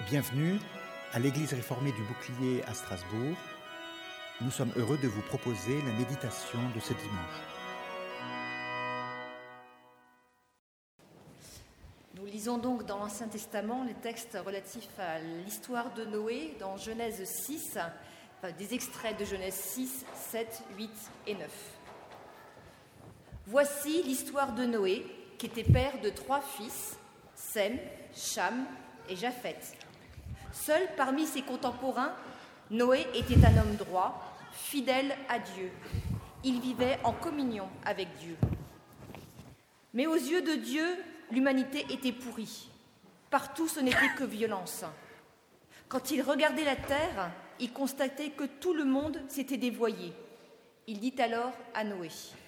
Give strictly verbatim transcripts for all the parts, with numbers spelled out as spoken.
Bienvenue à l'Église réformée du Bouclier à Strasbourg. Nous sommes heureux de vous proposer la méditation de ce dimanche. Nous lisons donc dans l'Ancien Testament les textes relatifs à l'histoire de Noé dans Genèse six, enfin, des extraits de Genèse six, sept, huit et neuf. Voici l'histoire de Noé, qui était père de trois fils, Sem, Cham et Japheth. Seul parmi ses contemporains, Noé était un homme droit, fidèle à Dieu. Il vivait en communion avec Dieu. Mais aux yeux de Dieu, l'humanité était pourrie. Partout, ce n'était que violence. Quand il regardait la terre, il constatait que tout le monde s'était dévoyé. Il dit alors à Noé :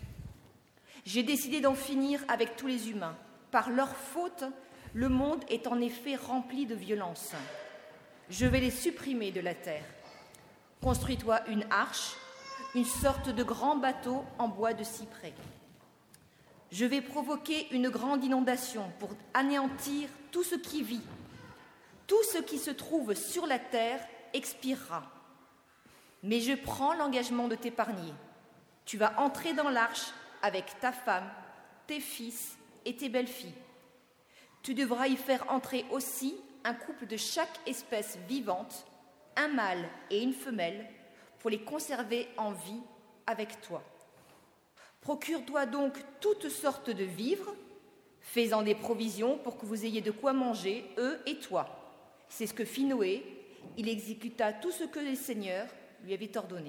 « J'ai décidé d'en finir avec tous les humains. Par leur faute, le monde est en effet rempli de violence. Je vais les supprimer de la terre. Construis-toi une arche, une sorte de grand bateau en bois de cyprès. Je vais provoquer une grande inondation pour anéantir tout ce qui vit. Tout ce qui se trouve sur la terre expirera. Mais je prends l'engagement de t'épargner. Tu vas entrer dans l'arche avec ta femme, tes fils et tes belles-filles. Tu devras y faire entrer aussi un couple de chaque espèce vivante, un mâle et une femelle, pour les conserver en vie avec toi. Procure-toi donc toutes sortes de vivres, fais-en des provisions pour que vous ayez de quoi manger, eux et toi. C'est ce que fit Noé. Il exécuta tout ce que le Seigneur lui avait ordonné.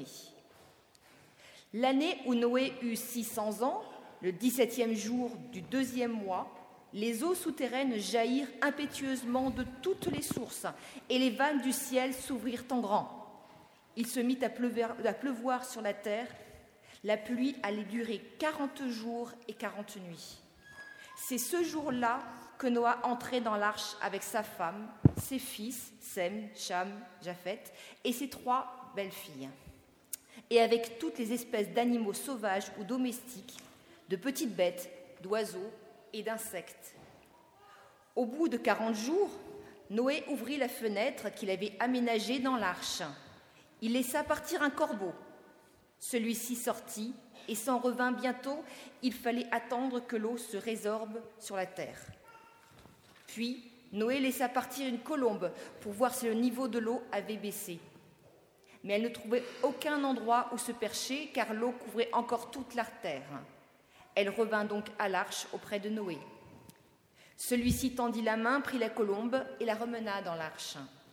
L'année où Noé eut six cents ans, le dix-septième jour du deuxième mois, les eaux souterraines jaillirent impétueusement de toutes les sources, et les vannes du ciel s'ouvrirent en grand. Il se mit à pleuvoir, à pleuvoir sur la terre. La pluie allait durer quarante jours et quarante nuits. C'est ce jour-là que Noé entrait dans l'arche avec sa femme, ses fils, Sem, Cham, Japheth, et ses trois belles-filles, et avec toutes les espèces d'animaux sauvages ou domestiques, de petites bêtes, d'oiseaux et d'insectes. Au bout de quarante jours, Noé ouvrit la fenêtre qu'il avait aménagée dans l'arche. Il laissa partir un corbeau. Celui-ci sortit et s'en revint bientôt. Il fallait attendre que l'eau se résorbe sur la terre. Puis, Noé laissa partir une colombe pour voir si le niveau de l'eau avait baissé. Mais elle ne trouvait aucun endroit où se percher, car l'eau couvrait encore toute la terre. Elle revint donc à l'arche auprès de Noé. Celui-ci tendit la main, prit la colombe et la remena dans l'arche.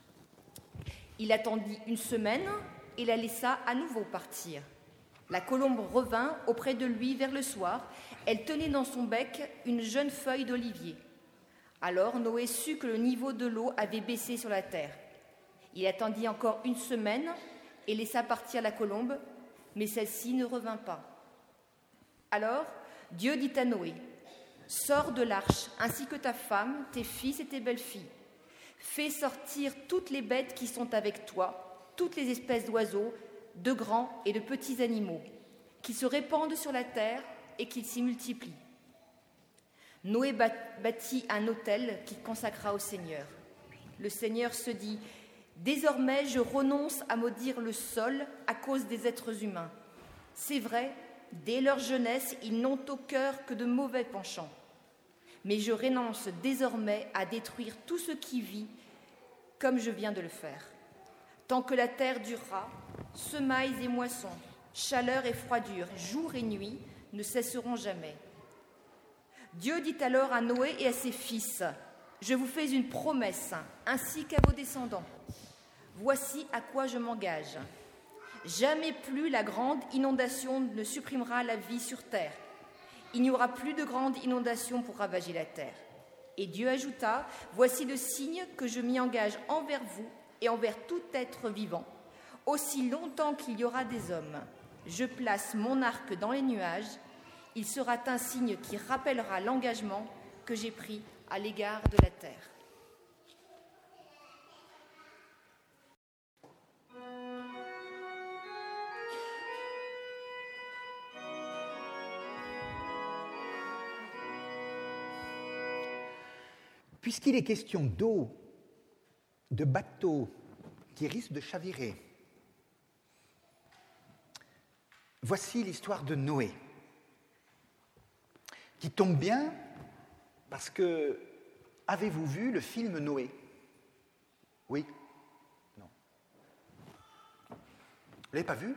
Il attendit une semaine et la laissa à nouveau partir. La colombe revint auprès de lui vers le soir. Elle tenait dans son bec une jeune feuille d'olivier. Alors Noé sut que le niveau de l'eau avait baissé sur la terre. Il attendit encore une semaine et laissa partir la colombe, mais celle-ci ne revint pas. Alors Dieu dit à Noé : « Sors de l'arche, ainsi que ta femme, tes fils et tes belles-filles. Fais sortir toutes les bêtes qui sont avec toi, toutes les espèces d'oiseaux, de grands et de petits animaux, qui se répandent sur la terre et qu'ils s'y multiplient. » Noé bâtit un autel qu'il consacra au Seigneur. Le Seigneur se dit : « Désormais, je renonce à maudire le sol à cause des êtres humains. C'est vrai, dès leur jeunesse, ils n'ont au cœur que de mauvais penchants. Mais je renonce désormais à détruire tout ce qui vit, comme je viens de le faire. Tant que la terre durera, semailles et moissons, chaleur et froidure, jour et nuit, ne cesseront jamais. » Dieu dit alors à Noé et à ses fils : « Je vous fais une promesse, ainsi qu'à vos descendants. Voici à quoi je m'engage. Jamais plus la grande inondation ne supprimera la vie sur terre. Il n'y aura plus de grande inondation pour ravager la terre. » Et Dieu ajouta : « Voici le signe que je m'y engage envers vous et envers tout être vivant, aussi longtemps qu'il y aura des hommes. Je place mon arc dans les nuages. Il sera un signe qui rappellera l'engagement que j'ai pris à l'égard de la terre. » Puisqu'il est question d'eau de bateaux qui risquent de chavirer. Voici l'histoire de Noé, qui tombe bien parce que, avez-vous vu le film Noé? Oui? Non? Vous ne l'avez pas vu?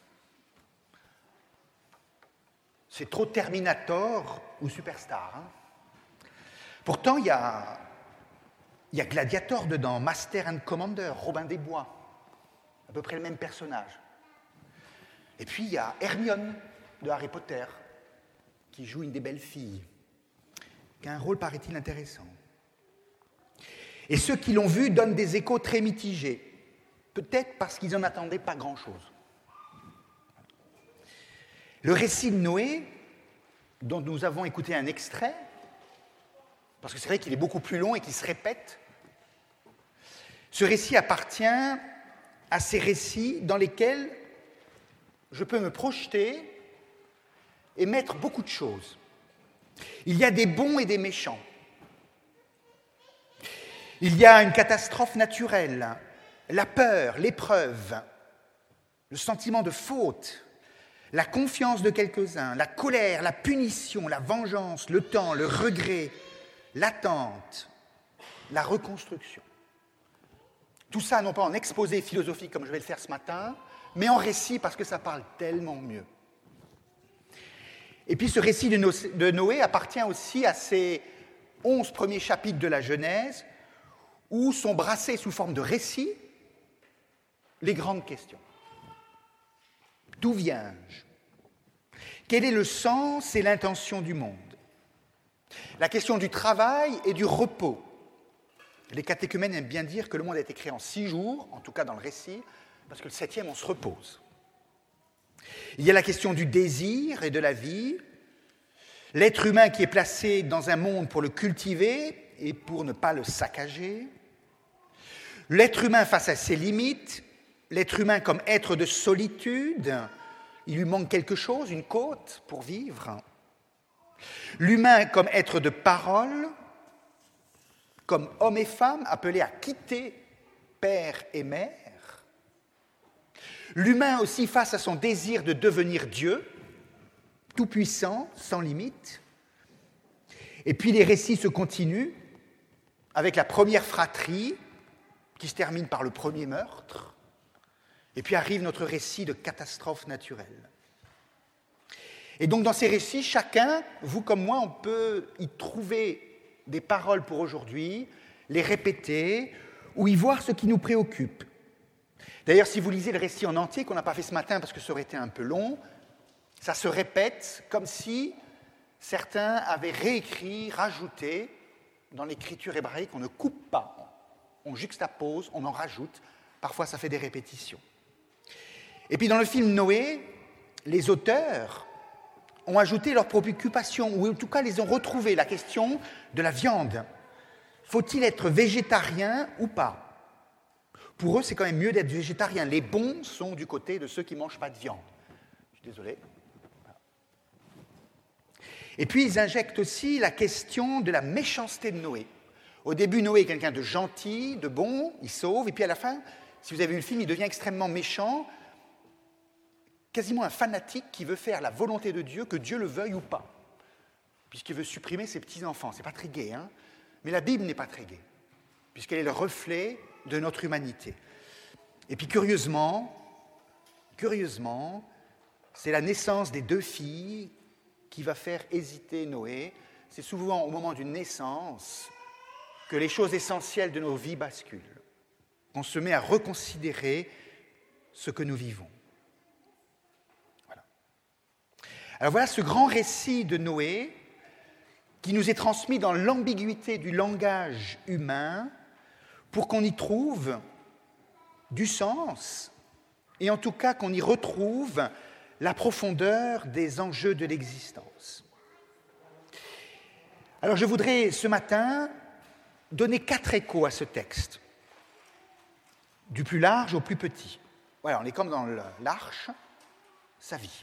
C'est trop Terminator ou Superstar. Hein? Pourtant, il y a, il y a Gladiator dedans, Master and Commander, Robin des Bois, à peu près le même personnage. Et puis, il y a Hermione de Harry Potter, qui joue une des belles filles, qui a un rôle, paraît-il, intéressant. Et ceux qui l'ont vu donnent des échos très mitigés, peut-être parce qu'ils n'en attendaient pas grand-chose. Le récit de Noé, dont nous avons écouté un extrait, parce que c'est vrai qu'il est beaucoup plus long et qu'il se répète, ce récit appartient à ces récits dans lesquels je peux me projeter et mettre beaucoup de choses. Il y a des bons et des méchants. Il y a une catastrophe naturelle, la peur, l'épreuve, le sentiment de faute, la confiance de quelques-uns, la colère, la punition, la vengeance, le temps, le regret, l'attente, la reconstruction. Tout ça, non pas en exposé philosophique comme je vais le faire ce matin, mais en récit parce que ça parle tellement mieux. Et puis ce récit de, no- de Noé appartient aussi à ces onze premiers chapitres de la Genèse où sont brassés sous forme de récits les grandes questions. D'où viens-je? Quel est le sens et l'intention du monde? La question du travail et du repos. Les catéchumènes aiment bien dire que le monde a été créé en six jours, en tout cas dans le récit, parce que le septième, on se repose. Il y a la question du désir et de la vie, l'être humain qui est placé dans un monde pour le cultiver et pour ne pas le saccager, l'être humain face à ses limites, l'être humain comme être de solitude, il lui manque quelque chose, une côte pour vivre, l'humain comme être de parole, comme homme et femme appelés à quitter père et mère, l'humain aussi face à son désir de devenir Dieu, tout-puissant, sans limite. Et puis les récits se continuent avec la première fratrie qui se termine par le premier meurtre. Et puis arrive notre récit de catastrophe naturelle. Et donc dans ces récits, chacun, vous comme moi, on peut y trouver des paroles pour aujourd'hui, les répéter ou y voir ce qui nous préoccupe. D'ailleurs, si vous lisez le récit en entier, qu'on n'a pas fait ce matin parce que ça aurait été un peu long, ça se répète comme si certains avaient réécrit, rajouté, dans l'écriture hébraïque, on ne coupe pas, on juxtapose, on en rajoute, parfois ça fait des répétitions. Et puis dans le film Noé, les auteurs ont ajouté leurs préoccupations, ou en tout cas les ont retrouvées, la question de la viande. Faut-il être végétarien ou pas? Pour eux, c'est quand même mieux d'être végétarien. Les bons sont du côté de ceux qui ne mangent pas de viande. Je suis désolé. Et puis, ils injectent aussi la question de la méchanceté de Noé. Au début, Noé est quelqu'un de gentil, de bon, il sauve, et puis à la fin, si vous avez vu le film, il devient extrêmement méchant, quasiment un fanatique qui veut faire la volonté de Dieu, que Dieu le veuille ou pas, puisqu'il veut supprimer ses petits-enfants. C'est pas très gai, hein? Mais la Bible n'est pas très gaie, puisqu'elle est le reflet de notre humanité. Et puis curieusement, curieusement, c'est la naissance des deux filles qui va faire hésiter Noé. C'est souvent au moment d'une naissance que les choses essentielles de nos vies basculent. On se met à reconsidérer ce que nous vivons. Voilà. Alors voilà ce grand récit de Noé qui nous est transmis dans l'ambiguïté du langage humain pour qu'on y trouve du sens et en tout cas qu'on y retrouve la profondeur des enjeux de l'existence. Alors je voudrais ce matin donner quatre échos à ce texte, du plus large au plus petit. Voilà, on est comme dans l'arche, sa vie.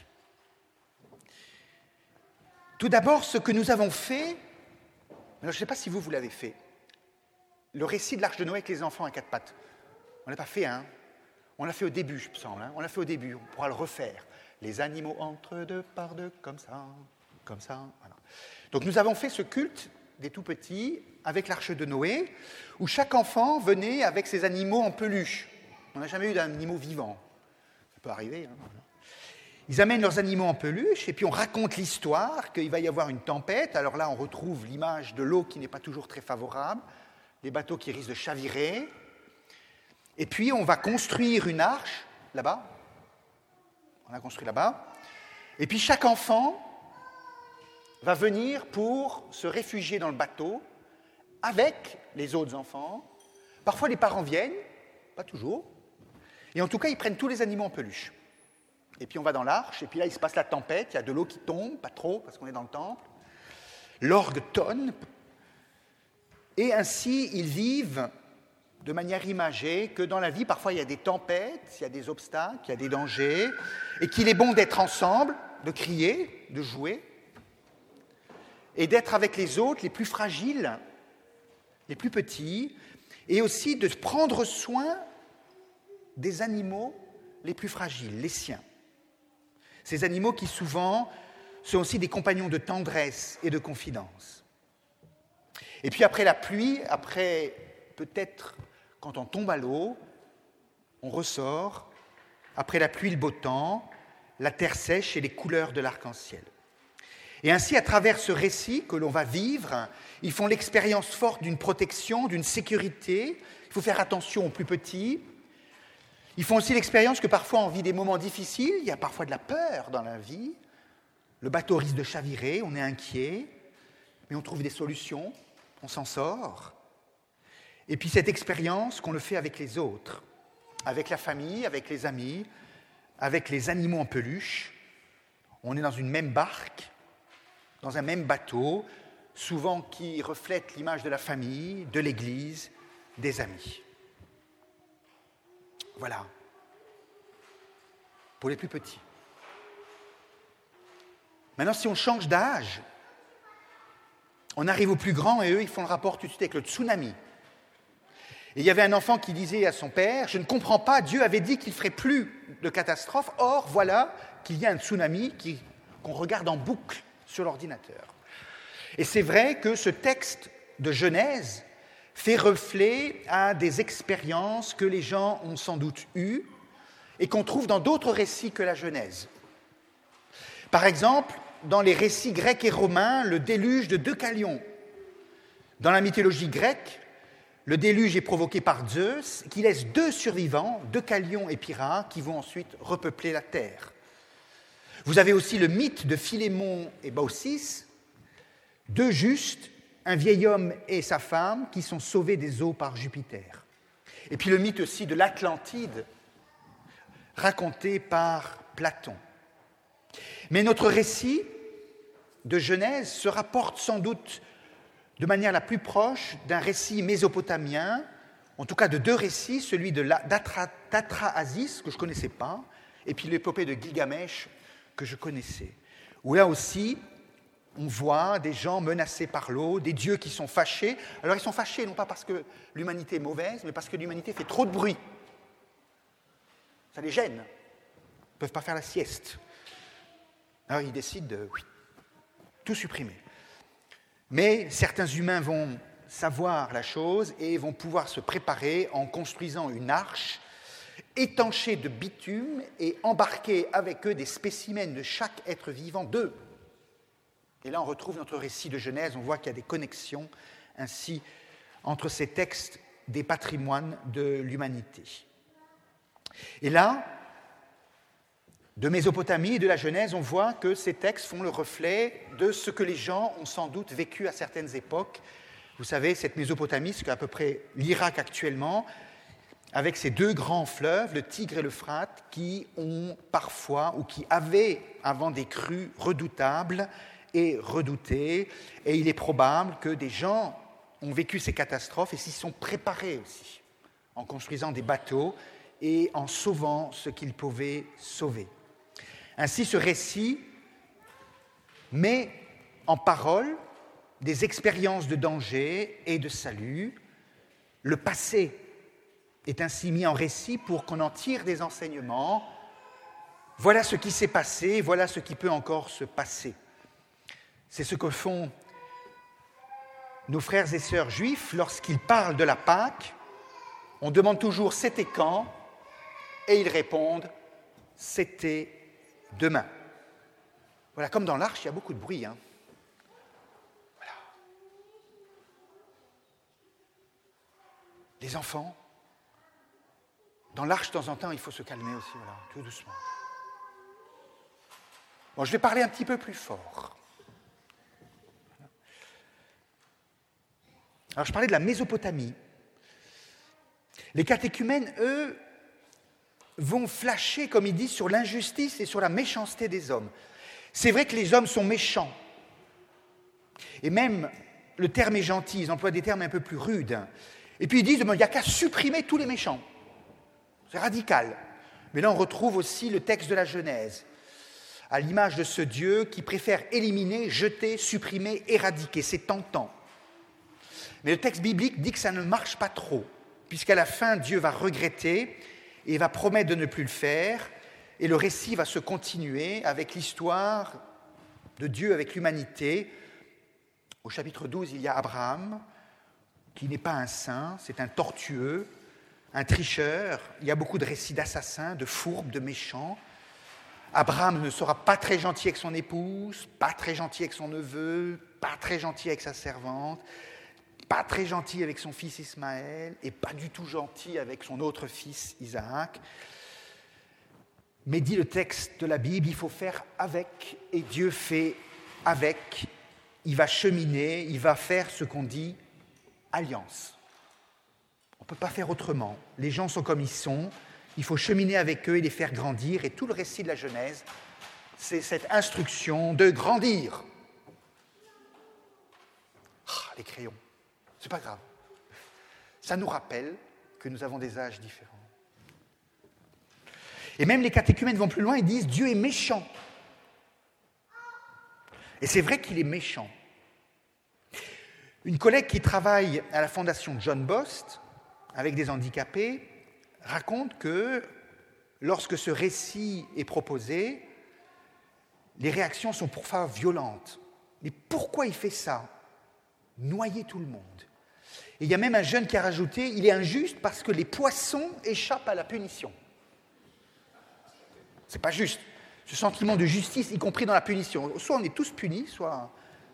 Tout d'abord, ce que nous avons fait, alors je ne sais pas si vous, vous l'avez fait, le récit de l'Arche de Noé avec les enfants à quatre pattes. On ne l'a pas fait, hein? On l'a fait au début, je me semble. Hein? On l'a fait au début, on pourra le refaire. Les animaux entre deux par deux, comme ça, comme ça. Voilà. Donc nous avons fait ce culte des tout-petits avec l'Arche de Noé, où chaque enfant venait avec ses animaux en peluche. On n'a jamais eu d'animaux vivants. Ça peut arriver. Hein? Voilà. Ils amènent leurs animaux en peluche, et puis on raconte l'histoire, qu'il va y avoir une tempête. Alors là, on retrouve l'image de l'eau qui n'est pas toujours très favorable, les bateaux qui risquent de chavirer. Et puis, on va construire une arche, là-bas. On a construit là-bas. Et puis, chaque enfant va venir pour se réfugier dans le bateau avec les autres enfants. Parfois, les parents viennent, pas toujours. Et en tout cas, ils prennent tous les animaux en peluche. Et puis, on va dans l'arche. Et puis là, il se passe la tempête. Il y a de l'eau qui tombe, pas trop, parce qu'on est dans le temple. L'orgue tonne. Et ainsi, ils vivent de manière imagée, que dans la vie, parfois, il y a des tempêtes, il y a des obstacles, il y a des dangers, et qu'il est bon d'être ensemble, de crier, de jouer, et d'être avec les autres, les plus fragiles, les plus petits, et aussi de prendre soin des animaux les plus fragiles, les siens. Ces animaux qui, souvent, sont aussi des compagnons de tendresse et de confidence. Et puis, après la pluie, après peut-être quand on tombe à l'eau, on ressort, après la pluie, le beau temps, la terre sèche et les couleurs de l'arc-en-ciel. Et ainsi, à travers ce récit que l'on va vivre, ils font l'expérience forte d'une protection, d'une sécurité. Il faut faire attention aux plus petits. Ils font aussi l'expérience que parfois on vit des moments difficiles, il y a parfois de la peur dans la vie. Le bateau risque de chavirer, on est inquiet, mais on trouve des solutions, on s'en sort. Et puis cette expérience qu'on le fait avec les autres, avec la famille, avec les amis, avec les animaux en peluche. On est dans une même barque, dans un même bateau, souvent qui reflète l'image de la famille, de l'Église, des amis. Voilà. Pour les plus petits. Maintenant, si on change d'âge, on arrive aux plus grands et eux, ils font le rapport tout de suite avec le tsunami. Et il y avait un enfant qui disait à son père, « Je ne comprends pas, Dieu avait dit qu'il ne ferait plus de catastrophe, or voilà qu'il y a un tsunami qui, qu'on regarde en boucle sur l'ordinateur. » Et c'est vrai que ce texte de Genèse fait reflet à des expériences que les gens ont sans doute eues et qu'on trouve dans d'autres récits que la Genèse. Par exemple, dans les récits grecs et romains, le déluge de Deucalion. Dans la mythologie grecque, le déluge est provoqué par Zeus, qui laisse deux survivants, Deucalion et Pyrrha, qui vont ensuite repeupler la terre. Vous avez aussi le mythe de Philémon et Baucis, deux justes, un vieil homme et sa femme, qui sont sauvés des eaux par Jupiter. Et puis le mythe aussi de l'Atlantide, raconté par Platon. Mais notre récit de Genèse se rapporte sans doute de manière la plus proche d'un récit mésopotamien, en tout cas de deux récits, celui de d'Atrahasis, que je ne connaissais pas, et puis l'épopée de Gilgamesh, que je connaissais. Où là aussi, on voit des gens menacés par l'eau, des dieux qui sont fâchés. Alors ils sont fâchés, non pas parce que l'humanité est mauvaise, mais parce que l'humanité fait trop de bruit. Ça les gêne. Ils ne peuvent pas faire la sieste. Alors ils décident de oui, tout supprimer. Mais certains humains vont savoir la chose et vont pouvoir se préparer en construisant une arche étanchée de bitume et embarquer avec eux des spécimens de chaque être vivant d'eux. Et là, on retrouve notre récit de Genèse, on voit qu'il y a des connexions ainsi entre ces textes des patrimoines de l'humanité. Et là, de Mésopotamie et de la Genèse, on voit que ces textes font le reflet de ce que les gens ont sans doute vécu à certaines époques. Vous savez, cette Mésopotamie, c'est à peu près l'Irak actuellement, avec ces deux grands fleuves, le Tigre et l'Euphrate, qui ont parfois, ou qui avaient avant des crues redoutables et redoutées. Et il est probable que des gens ont vécu ces catastrophes et s'y sont préparés aussi, en construisant des bateaux et en sauvant ce qu'ils pouvaient sauver. Ainsi, ce récit met en parole des expériences de danger et de salut, Le passé est ainsi mis en récit pour qu'on en tire des enseignements. Voilà ce qui s'est passé, voilà ce qui peut encore se passer. C'est ce que font nos frères et sœurs juifs lorsqu'ils parlent de la Pâque. On demande toujours « c'était quand ?» et ils répondent « c'était demain ». Voilà, comme dans l'Arche, il y a beaucoup de bruit. Hein. Voilà. Les enfants, dans l'Arche, de temps en temps, il faut se calmer aussi, voilà, tout doucement. Bon, je vais parler un petit peu plus fort. Alors, je parlais de la Mésopotamie. Les catéchumènes, eux, vont flasher, comme ils disent, sur l'injustice et sur la méchanceté des hommes. C'est vrai que les hommes sont méchants. Et même, le terme est gentil, ils emploient des termes un peu plus rudes. Et puis ils disent, il n'y a qu'à supprimer tous les méchants. C'est radical. Mais là, on retrouve aussi le texte de la Genèse, à l'image de ce Dieu qui préfère éliminer, jeter, supprimer, éradiquer. C'est tentant. Mais le texte biblique dit que ça ne marche pas trop, puisqu'à la fin, Dieu va regretter et va promettre de ne plus le faire, et le récit va se continuer avec l'histoire de Dieu avec l'humanité. Au chapitre douze, il y a Abraham, qui n'est pas un saint, c'est un tortueux, un tricheur. Il y a beaucoup de récits d'assassins, de fourbes, de méchants. Abraham ne sera pas très gentil avec son épouse, pas très gentil avec son neveu, pas très gentil avec sa servante, pas très gentil avec son fils Ismaël, et pas du tout gentil avec son autre fils Isaac. Mais dit le texte de la Bible, il faut faire avec, et Dieu fait avec. Il va cheminer, il va faire ce qu'on dit alliance. On ne peut pas faire autrement. Les gens sont comme ils sont, il faut cheminer avec eux et les faire grandir. Et tout le récit de la Genèse, c'est cette instruction de grandir. Ah, les crayons, c'est pas grave. Ça nous rappelle que nous avons des âges différents. Et même les catéchumènes vont plus loin et disent « Dieu est méchant ». Et c'est vrai qu'il est méchant. Une collègue qui travaille à la fondation John Bost, avec des handicapés, raconte que lorsque ce récit est proposé, les réactions sont parfois violentes. Mais pourquoi il fait ça ? Noyer tout le monde. Et il y a même un jeune qui a rajouté « Il est injuste parce que les poissons échappent à la punition ». C'est pas juste. Ce sentiment de justice, y compris dans la punition. Soit on est tous punis, soit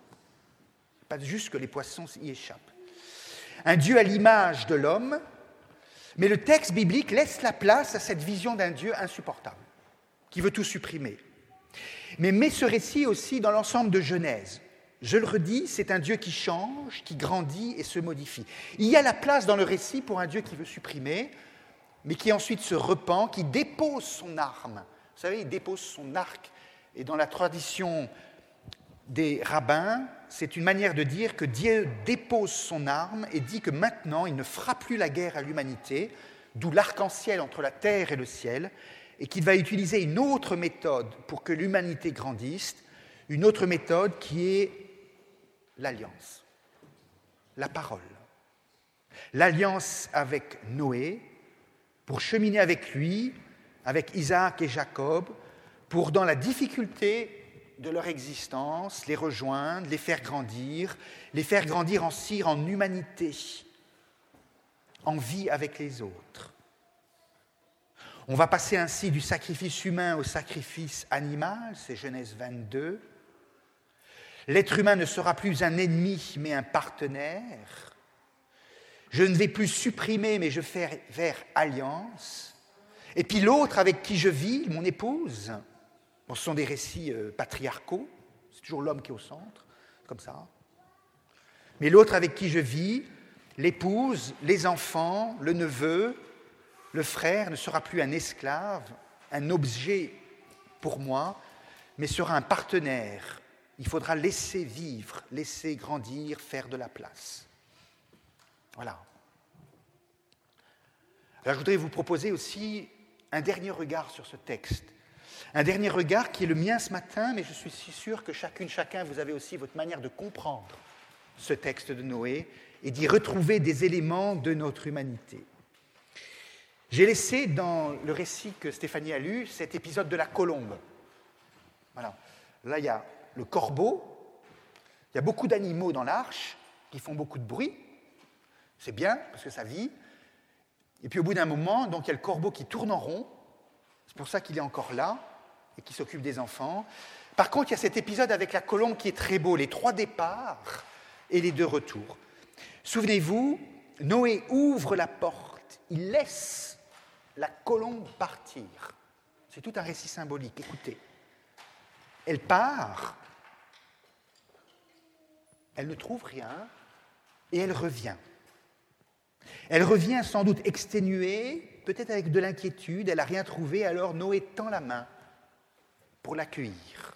pas juste que les poissons y échappent. Un Dieu à l'image de l'homme, mais le texte biblique laisse la place à cette vision d'un Dieu insupportable, qui veut tout supprimer. Mais met ce récit aussi dans l'ensemble de Genèse. Je le redis, c'est un Dieu qui change, qui grandit et se modifie. Il y a la place dans le récit pour un Dieu qui veut supprimer, mais qui ensuite se repent, qui dépose son arme. Vous savez, il dépose son arc. Et dans la tradition des rabbins, c'est une manière de dire que Dieu dépose son arme et dit que maintenant, il ne fera plus la guerre à l'humanité, d'où l'arc-en-ciel entre la terre et le ciel, et qu'il va utiliser une autre méthode pour que l'humanité grandisse, une autre méthode qui est l'alliance, la parole. L'alliance avec Noé, pour cheminer avec lui, avec Isaac et Jacob, pour, dans la difficulté de leur existence, les rejoindre, les faire grandir, les faire grandir en cire, en humanité, en vie avec les autres. On va passer ainsi du sacrifice humain au sacrifice animal, c'est Genèse vingt-deux. L'être humain ne sera plus un ennemi, mais un partenaire. Je ne vais plus supprimer, mais je vais faire alliance. Et puis l'autre avec qui je vis, mon épouse, bon, ce sont des récits euh, patriarcaux, c'est toujours l'homme qui est au centre, comme ça. Mais l'autre avec qui je vis, l'épouse, les enfants, le neveu, le frère ne sera plus un esclave, un objet pour moi, mais sera un partenaire. Il faudra laisser vivre, laisser grandir, faire de la place. Voilà. Alors je voudrais vous proposer aussi un dernier regard sur ce texte. Un dernier regard qui est le mien ce matin, mais je suis si sûr que chacune, chacun, vous avez aussi votre manière de comprendre ce texte de Noé et d'y retrouver des éléments de notre humanité. J'ai laissé dans le récit que Stéphanie a lu cet épisode de la colombe. Voilà. Là, il y a le corbeau, il y a beaucoup d'animaux dans l'arche qui font beaucoup de bruit. C'est bien, parce que ça vit. Et puis au bout d'un moment, donc, il y a le corbeau qui tourne en rond. C'est pour ça qu'il est encore là et qui s'occupe des enfants. Par contre, il y a cet épisode avec la colombe qui est très beau, les trois départs et les deux retours. Souvenez-vous, Noé ouvre la porte, il laisse la colombe partir. C'est tout un récit symbolique. Écoutez, elle part, elle ne trouve rien et elle revient. Elle revient sans doute exténuée, peut-être avec de l'inquiétude, elle n'a rien trouvé, alors Noé tend la main pour l'accueillir.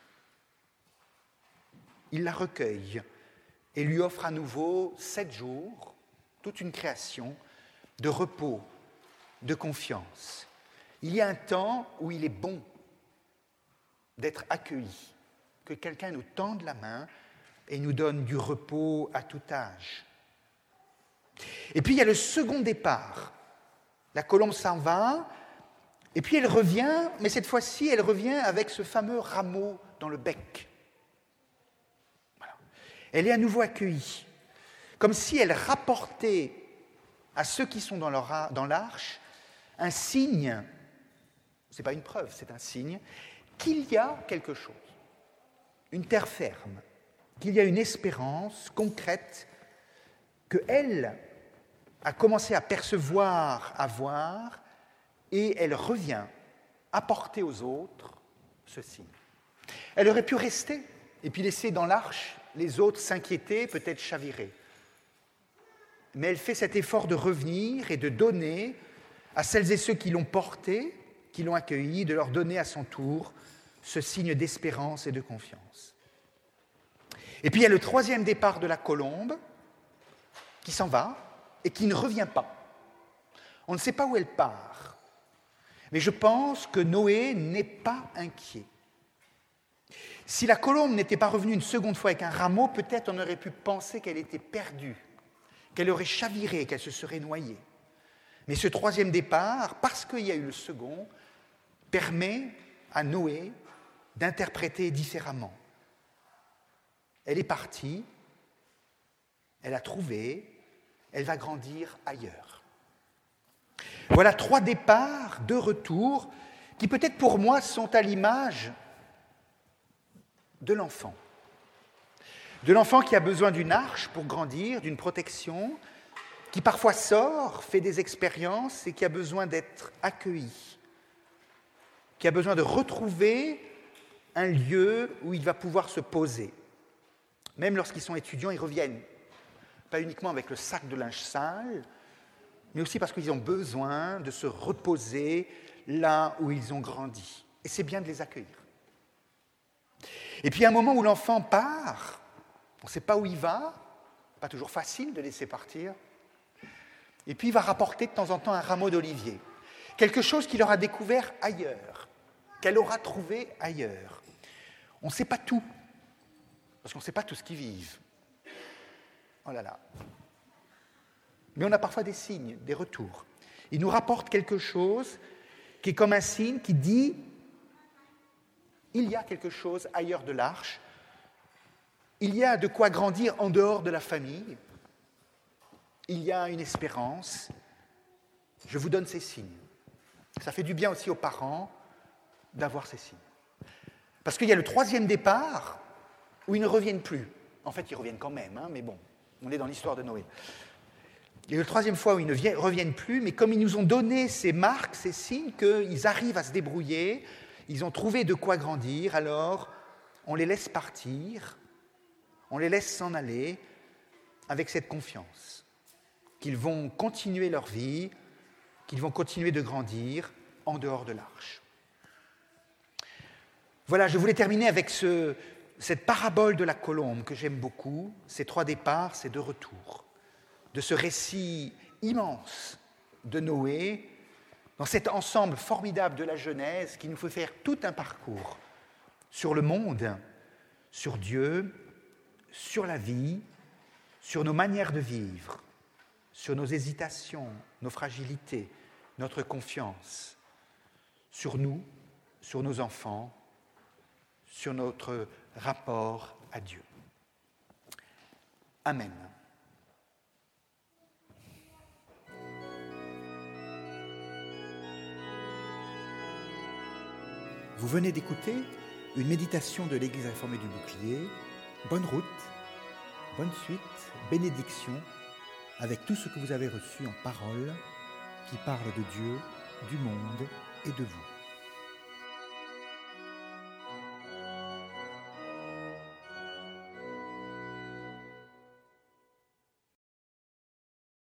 Il la recueille et lui offre à nouveau sept jours, toute une création de repos, de confiance. Il y a un temps où il est bon d'être accueilli, que quelqu'un nous tende la main et nous donne du repos à tout âge. Et puis il y a le second départ. La colombe s'en va, et puis elle revient, mais cette fois-ci, elle revient avec ce fameux rameau dans le bec. Voilà. Elle est à nouveau accueillie, comme si elle rapportait à ceux qui sont dans, leur, dans l'arche un signe, ce n'est pas une preuve, c'est un signe, qu'il y a quelque chose, une terre ferme, qu'il y a une espérance concrète qu'elle a commencé à percevoir, à voir, et elle revient apporter aux autres ce signe. Elle aurait pu rester et puis laisser dans l'arche les autres s'inquiéter, peut-être chavirer. Mais elle fait cet effort de revenir et de donner à celles et ceux qui l'ont portée, qui l'ont accueillie, de leur donner à son tour ce signe d'espérance et de confiance. Et puis il y a le troisième départ de la colombe qui s'en va et qui ne revient pas. On ne sait pas où elle part, mais je pense que Noé n'est pas inquiet. Si la colombe n'était pas revenue une seconde fois avec un rameau, peut-être on aurait pu penser qu'elle était perdue, qu'elle aurait chaviré, qu'elle se serait noyée. Mais ce troisième départ, parce qu'il y a eu le second, permet à Noé d'interpréter différemment. Elle est partie, elle a trouvé, elle va grandir ailleurs. Voilà trois départs, deux retours, qui peut-être pour moi sont à l'image de l'enfant. De l'enfant qui a besoin d'une arche pour grandir, d'une protection, qui parfois sort, fait des expériences et qui a besoin d'être accueilli, qui a besoin de retrouver un lieu où il va pouvoir se poser. Même lorsqu'ils sont étudiants, ils reviennent, pas uniquement avec le sac de linge sale, mais aussi parce qu'ils ont besoin de se reposer là où ils ont grandi. Et c'est bien de les accueillir. Et puis, il y a un moment où l'enfant part, on ne sait pas où il va, pas toujours facile de laisser partir, et puis il va rapporter de temps en temps un rameau d'olivier, quelque chose qu'il aura découvert ailleurs, qu'elle aura trouvé ailleurs. On ne sait pas tout, parce qu'on ne sait pas tout ce qu'ils vivent. Oh là là. Mais on a parfois des signes, des retours. Il nous rapporte quelque chose qui est comme un signe qui dit il y a quelque chose ailleurs de l'arche, il y a de quoi grandir en dehors de la famille, il y a une espérance, je vous donne ces signes. Ça fait du bien aussi aux parents d'avoir ces signes. Parce qu'il y a le troisième départ où ils ne reviennent plus. En fait, ils reviennent quand même, hein, mais bon, on est dans l'histoire de Noé. Il y a la troisième fois où ils ne viennent, reviennent plus, mais comme ils nous ont donné ces marques, ces signes qu'ils arrivent à se débrouiller, ils ont trouvé de quoi grandir, alors on les laisse partir, on les laisse s'en aller avec cette confiance qu'ils vont continuer leur vie, qu'ils vont continuer de grandir en dehors de l'arche. Voilà, je voulais terminer avec ce, cette parabole de la colombe que j'aime beaucoup, ces trois départs, ces deux retours, de ce récit immense de Noé, dans cet ensemble formidable de la Genèse qui nous fait faire tout un parcours sur le monde, sur Dieu, sur la vie, sur nos manières de vivre, sur nos hésitations, nos fragilités, notre confiance, sur nous, sur nos enfants, sur notre rapport à Dieu. Amen. Vous venez d'écouter une méditation de l'Église réformée du Bouclier. Bonne route, bonne suite, bénédiction, avec tout ce que vous avez reçu en parole qui parle de Dieu, du monde et de vous.